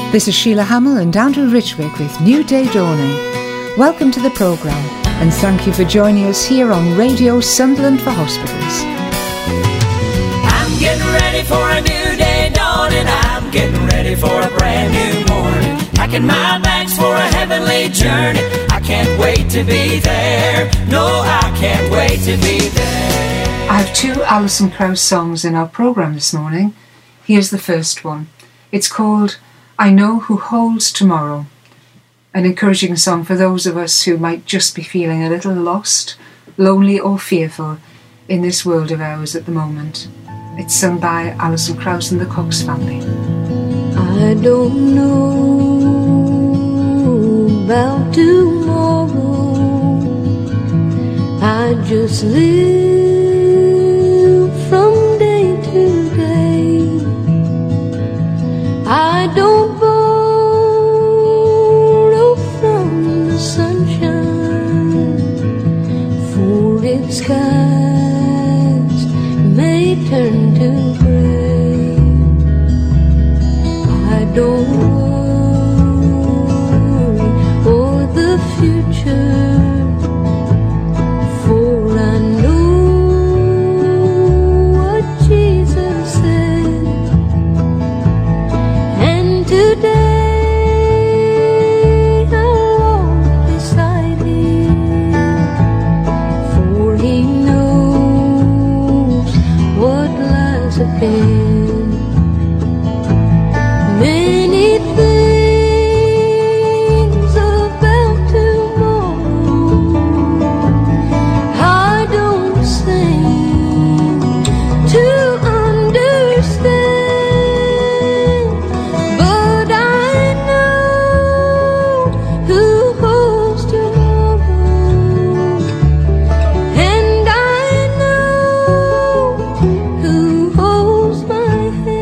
This is Sheila Hamill and Andrew Richwick with New Day Dawning. Welcome to the programme and thank you for joining us here on Radio Sunderland for Hospitals. I'm getting ready for a new day dawning. I'm getting ready for a brand new morning. Packing my bags for a heavenly journey. I can't wait to be there. No, I can't wait to be there. I have two Alison Krauss songs in our programme this morning. Here's the first one. It's called I Know Who Holds Tomorrow. An encouraging song for those of us who might just be feeling a little lost, lonely or fearful in this world of ours at the moment. It's sung by Alison Krauss and the Cox family. I don't know about tomorrow. I just live from day to day. I don't borrow from the sunshine, for its skies may turn to gray. I don't worry for the future, for I know what Jesus said. And today I'll walk beside Him, for He knows what lies ahead. Many things about tomorrow I don't seem to understand, but I know who holds tomorrow, and I know who holds my hand.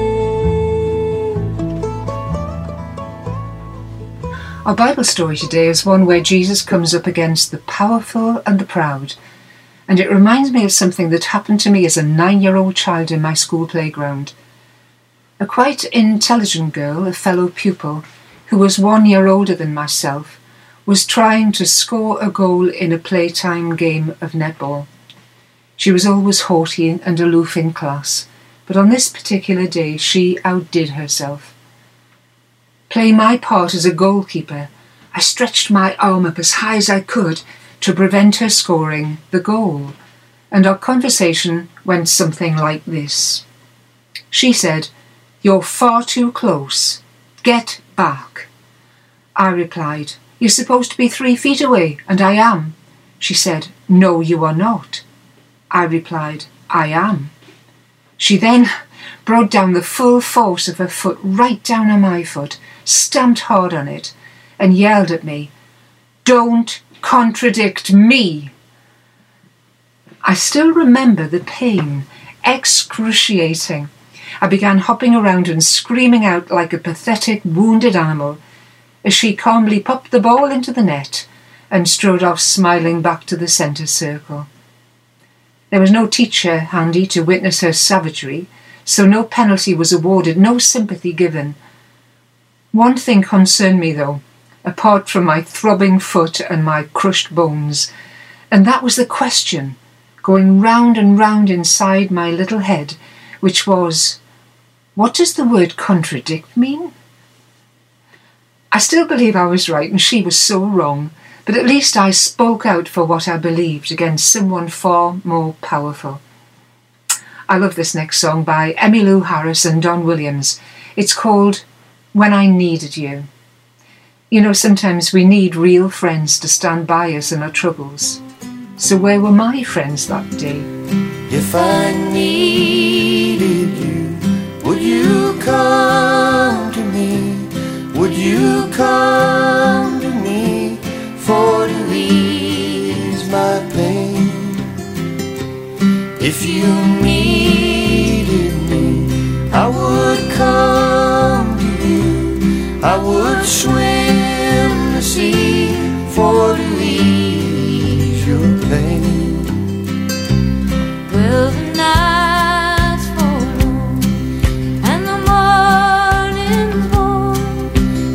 Our Bible story today is one where Jesus comes up against the powerful and the proud, and it reminds me of something that happened to me as a 9-year-old child in my school playground. A quite intelligent girl, a fellow pupil, who was 1 year older than myself, was trying to score a goal in a playtime game of netball. She was always haughty and aloof in class, but on this particular day she outdid herself. Playing my part as a goalkeeper, I stretched my arm up as high as I could to prevent her scoring the goal, and our conversation went something like this. She said, "You're far too close. Get back." I replied, "You're supposed to be 3 feet away, and I am." She said, "No, you are not." I replied, "I am." She then brought down the full force of her foot right down on my foot, stamped hard on it, and yelled at me, "Don't contradict me." I still remember the pain, excruciating. I began hopping around and screaming out like a pathetic, wounded animal as she calmly popped the ball into the net and strode off smiling back to the centre circle. There was no teacher handy to witness her savagery, so no penalty was awarded, no sympathy given. One thing concerned me though, apart from my throbbing foot and my crushed bones, and that was the question going round and round inside my little head, which was, what does the word contradict mean? I still believe I was right and she was so wrong, but at least I spoke out for what I believed against someone far more powerful. I love this next song by Emmylou Harris and Don Williams. It's called When I Needed You. You know, sometimes we need real friends to stand by us in our troubles. So where were my friends that day? If I needed you, would you come to me? Would you come to me for to ease my pain? If you needed me, I would come to you. I would swim the sea for to ease your pain. Well, the night's fall long and the morning's warm,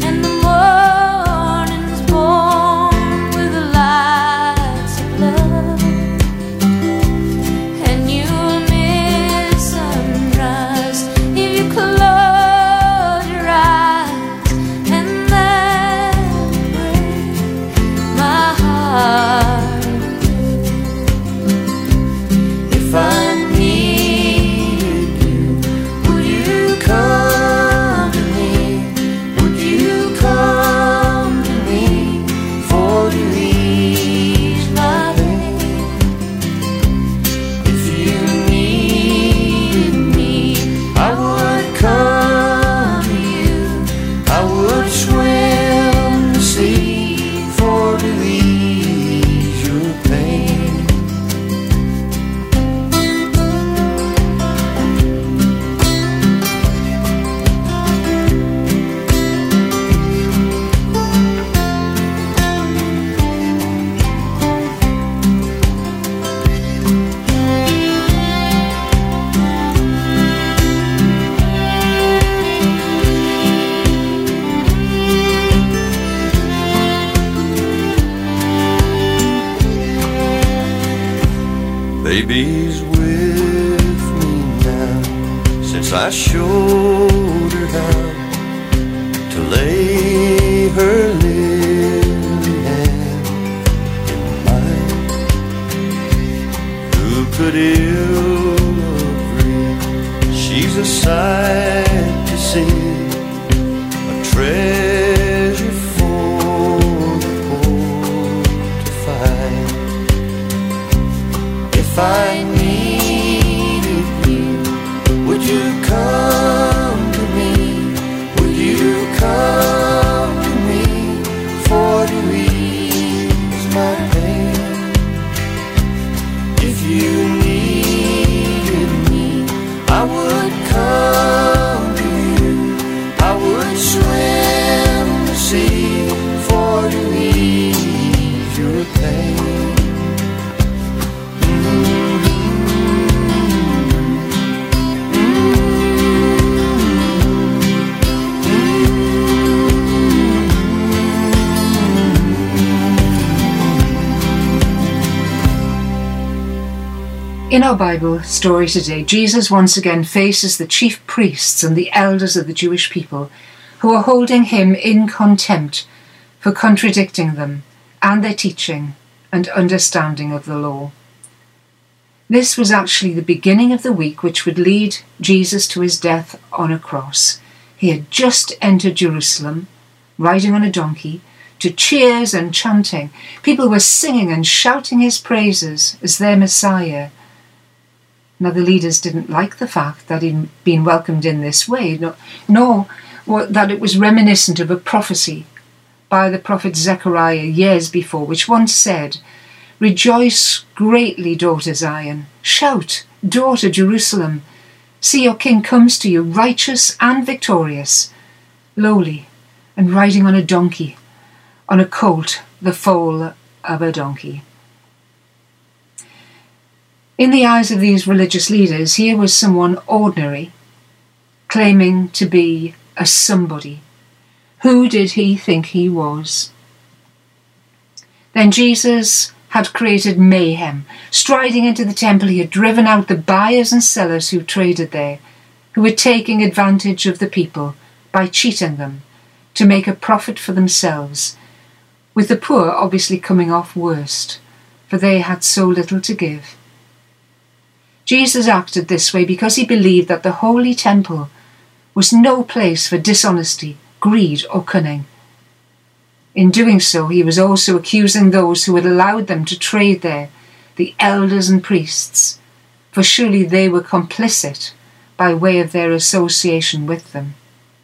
Baby's with me now, since I showed her how to lay her lily hand in mine. Who could ill agree? She's a sight to see, a treasure for the poor to find. If I needed you, would you come to me? Would you come to me for to ease my pain? If you needed me, I would come to you. I would swim the sea for to ease your pain. In our Bible story today, Jesus once again faces the chief priests and the elders of the Jewish people, who are holding him in contempt for contradicting them and their teaching and understanding of the law. This was actually the beginning of the week which would lead Jesus to his death on a cross. He had just entered Jerusalem, riding on a donkey, to cheers and chanting. People were singing and shouting his praises as their Messiah. Now, the leaders didn't like the fact that he'd been welcomed in this way, nor that it was reminiscent of a prophecy by the prophet Zechariah years before, which once said, "Rejoice greatly, daughter Zion. Shout, daughter Jerusalem. See, your king comes to you, righteous and victorious, lowly, and riding on a donkey, on a colt, the foal of a donkey." In the eyes of these religious leaders, here was someone ordinary, claiming to be a somebody. Who did he think he was? Then Jesus had created mayhem. Striding into the temple, he had driven out the buyers and sellers who traded there, who were taking advantage of the people by cheating them to make a profit for themselves, with the poor obviously coming off worst, for they had so little to give. Jesus acted this way because he believed that the holy temple was no place for dishonesty, greed, or cunning. In doing so, he was also accusing those who had allowed them to trade there, the elders and priests, for surely they were complicit by way of their association with them.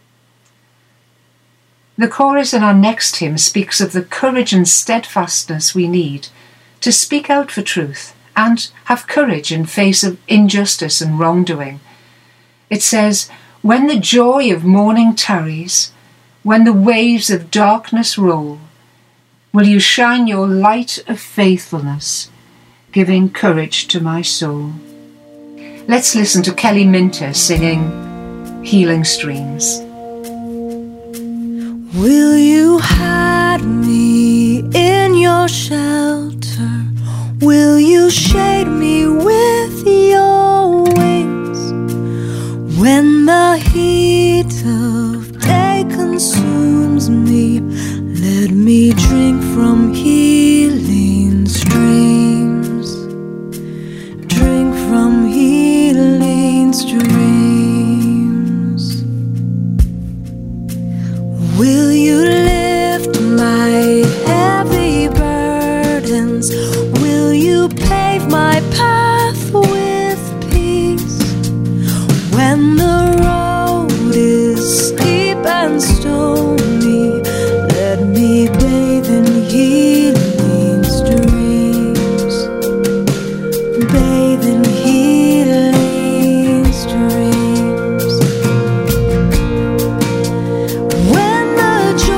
The chorus in our next hymn speaks of the courage and steadfastness we need to speak out for truth and have courage in face of injustice and wrongdoing. It says, "When the joy of morning tarries, when the waves of darkness roll, will you shine your light of faithfulness, giving courage to my soul." Let's listen to Kelly Minter singing Healing Streams. Will you hide me in your shelter? Will you shade me with your wings? When the heat of day consumes me, let me drink from healing streams. Drink from healing streams. Will you lift my heavy burdens? Will you pave my path with peace? When the road is steep and stony, let me bathe in healing streams. Bathe in healing streams. When the joy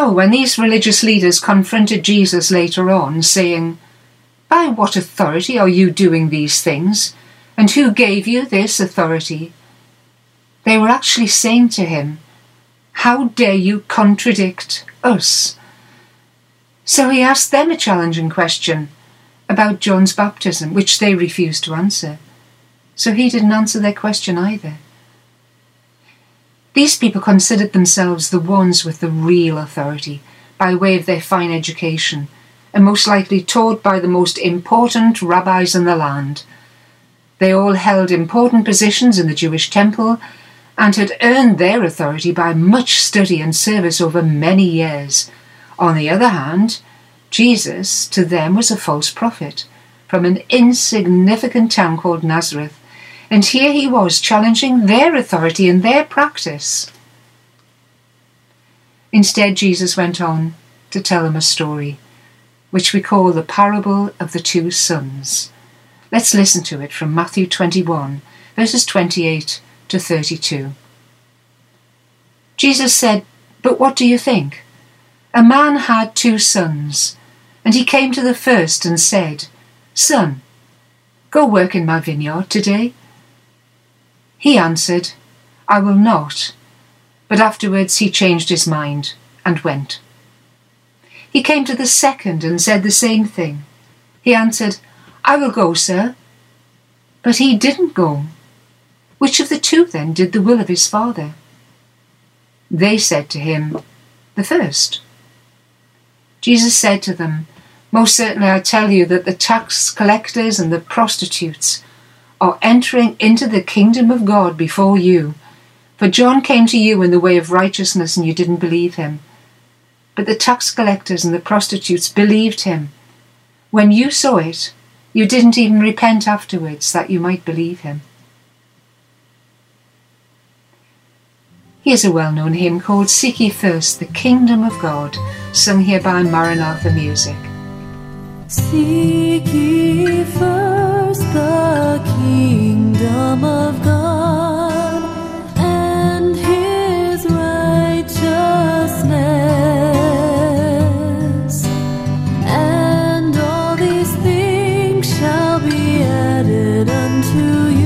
So when these religious leaders confronted Jesus later on, saying, "By what authority are you doing these things? And who gave you this authority?" they were actually saying to him, "How dare you contradict us?" So he asked them a challenging question about John's baptism, which they refused to answer. So he didn't answer their question either. These people considered themselves the ones with the real authority by way of their fine education, and most likely taught by the most important rabbis in the land. They all held important positions in the Jewish temple and had earned their authority by much study and service over many years. On the other hand, Jesus, to them, was a false prophet from an insignificant town called Nazareth, and here he was challenging their authority and their practice. Instead, Jesus went on to tell them a story, which we call the parable of the two sons. Let's listen to it from Matthew 21, verses 28 to 32. Jesus said, "But what do you think? A man had 2 sons, and he came to the first and said, 'Son, go work in my vineyard today.' He answered, 'I will not.' But afterwards he changed his mind and went. He came to the second and said the same thing. He answered, 'I will go, sir.' But he didn't go. Which of the 2 then did the will of his father?" They said to him, "The first." Jesus said to them, "Most certainly I tell you that the tax collectors and the prostitutes are entering into the kingdom of God before you. For John came to you in the way of righteousness and you didn't believe him. But the tax collectors and the prostitutes believed him. When you saw it, you didn't even repent afterwards that you might believe him." Here's a well-known hymn called "Seek Ye First the Kingdom of God," sung here by Maranatha Music. Seek ye first the kingdom of God and his righteousness, and all these things shall be added unto you.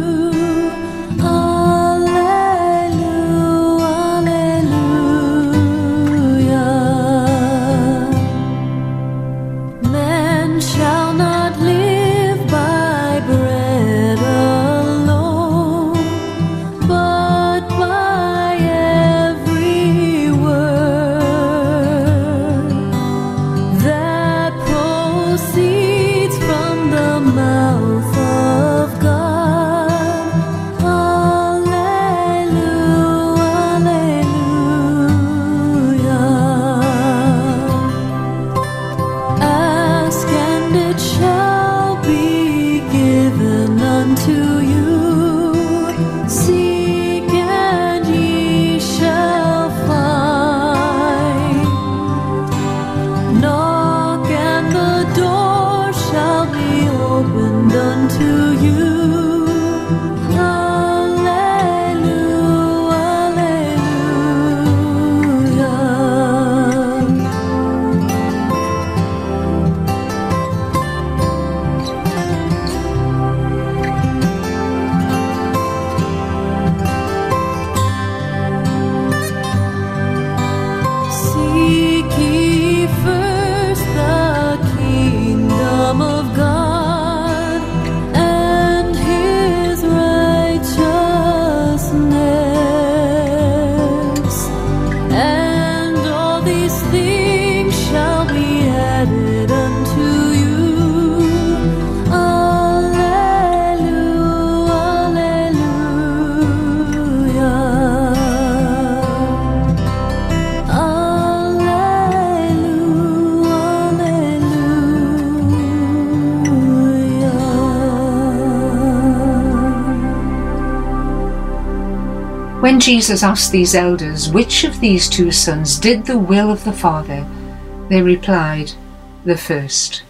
When Jesus asked these elders which of these 2 sons did the will of the Father, they replied, "The first."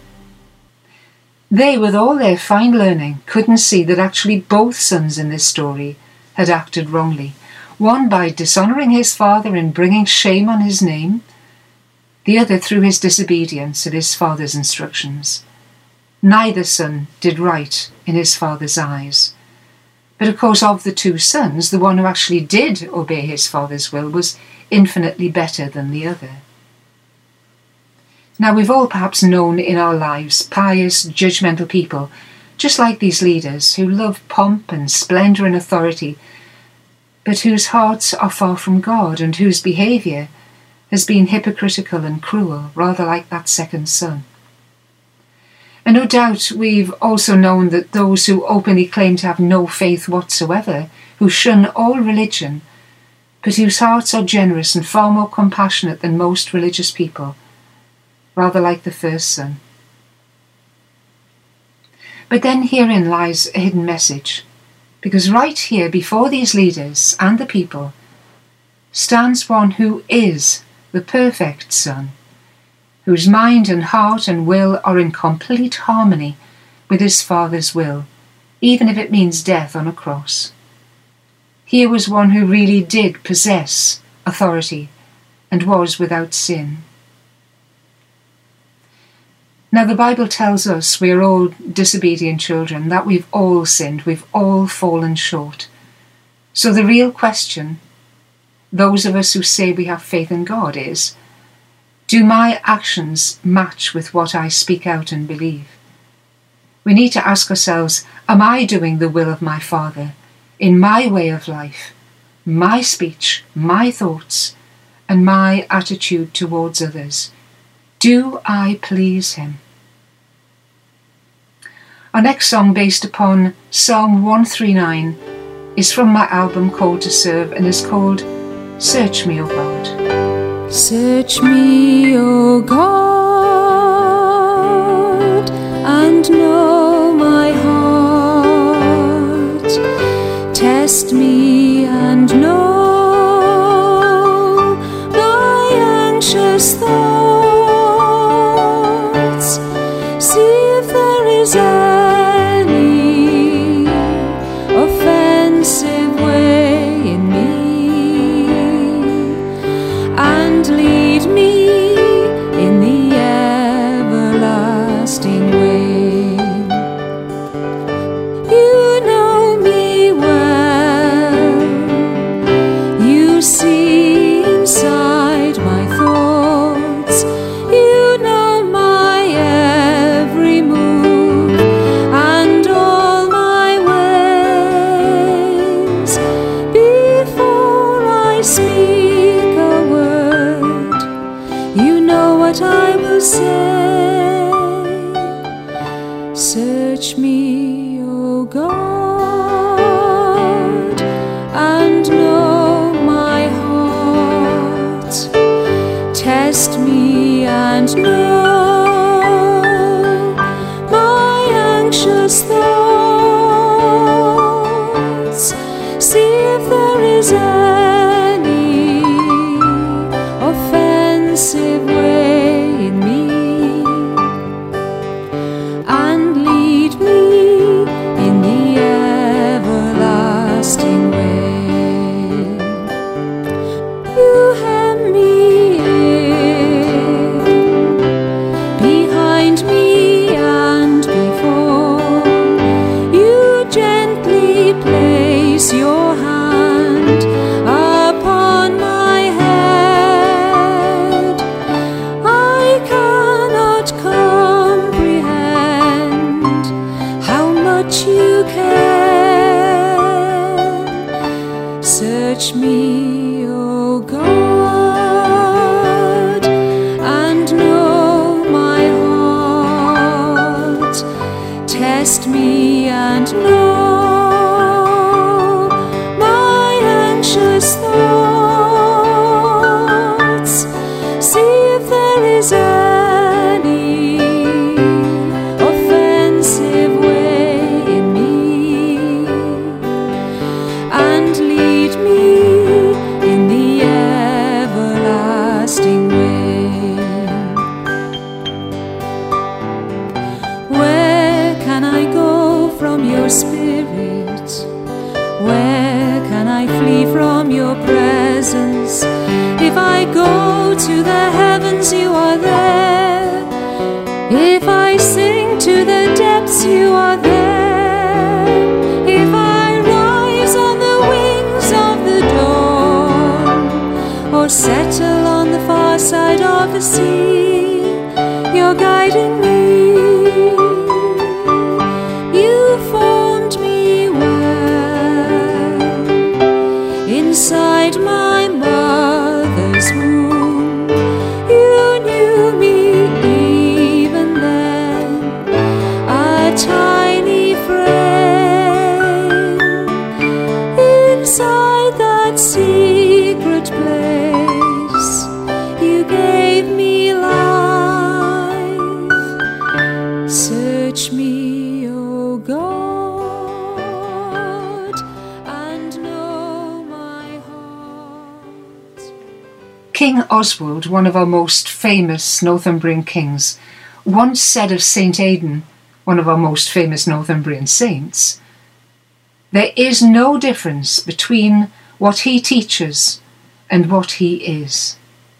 They, with all their fine learning, couldn't see that actually both sons in this story had acted wrongly, one by dishonouring his father and bringing shame on his name, the other through his disobedience of his father's instructions. Neither son did right in his father's eyes. But of course, of the two sons, the one who actually did obey his father's will was infinitely better than the other. Now, we've all perhaps known in our lives pious, judgmental people, just like these leaders, who love pomp and splendour and authority, but whose hearts are far from God and whose behaviour has been hypocritical and cruel, rather like that second son. And no doubt we've also known that those who openly claim to have no faith whatsoever, who shun all religion, but whose hearts are generous and far more compassionate than most religious people, rather like the first son. But then herein lies a hidden message, because right here before these leaders and the people stands one who is the perfect Son, whose mind and heart and will are in complete harmony with his Father's will, even if it means death on a cross. Here was one who really did possess authority and was without sin. Now the Bible tells us we are all disobedient children, that we've all sinned, we've all fallen short. So the real question, those of us who say we have faith in God, is, do my actions match with what I speak out and believe? We need to ask ourselves, am I doing the will of my Father in my way of life, my speech, my thoughts, and my attitude towards others? Do I please him? Our next song, based upon Psalm 139, is from my album Called to Serve and is called Search Me, O God. Search me, O God, and know my heart. Test me and know my anxious thoughts. See if there is any offensive way in me, and lead me in the everlasting way. You know me well, you see inside my thoughts, you know my every move and all my ways. Before I speak a word, you know what I will say. Search me, O God, and know my heart. Test me and know my anxious thoughts. See if there is any offensive way in me, and lead me in the everlasting way. You hem me in, behind me and before. You gently place your hand upon my head. I cannot comprehend how much you care. Search me, O God, and know my heart. Test me and know my anxious thoughts. See if there is any offensive way in me, and lead me in the everlasting way. Where can I go from your spirit? Where can I flee from your presence? If I go to the heavens, you settle on the far side of the sea. You're guiding me. You formed me well inside my mother's womb. You knew me even then, a tiny frame inside that secret place. You gave me life. Search me, O God, and know my heart. King Oswald, one of our most famous Northumbrian kings, once said of St. Aidan, one of our most famous Northumbrian saints, "There is no difference between what he teaches and what he is."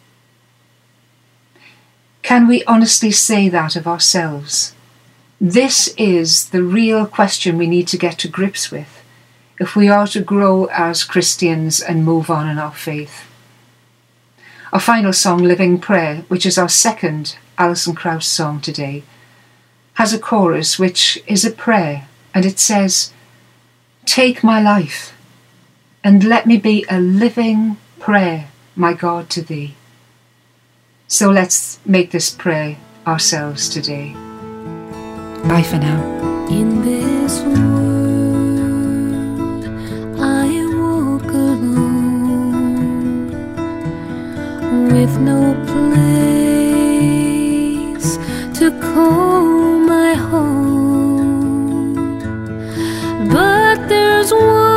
Can we honestly say that of ourselves? This is the real question we need to get to grips with if we are to grow as Christians and move on in our faith. Our final song, Living Prayer, which is our second Alison Krauss song today, has a chorus which is a prayer, and it says, "Take my life and let me be a living prayer, my God, to thee." So let's make this prayer ourselves today. Bye for now. In this world I walk alone, with no place to call my home. But there's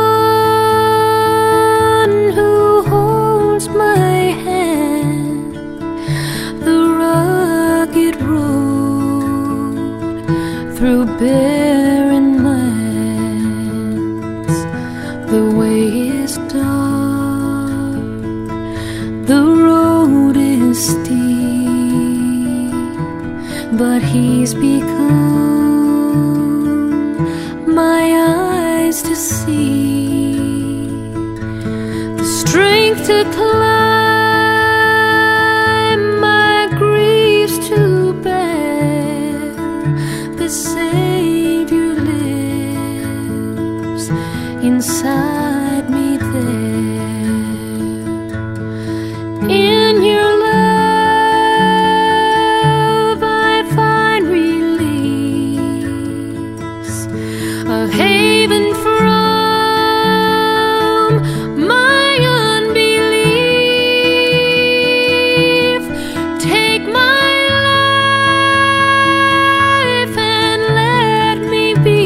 one who holds my hand, the rugged road through barren lands. The way is dark, the road is steep, but he's become my eyes to see, the strength to climb, my griefs to bear. The Savior lives inside me there. In your love I find release, a haven from my unbelief. Take my life and let me be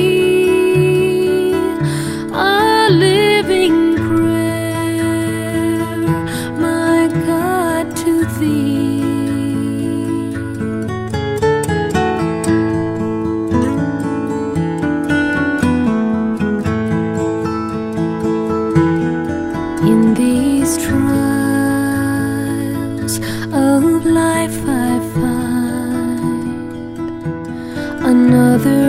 a living prayer, my God, to thee. In these trials of life I find another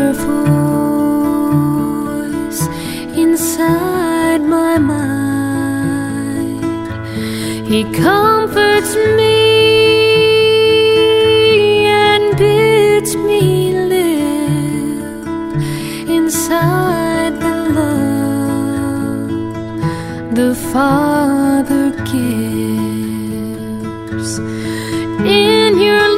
voice inside my mind. He comforts me and bids me live inside the love the Father gives. In your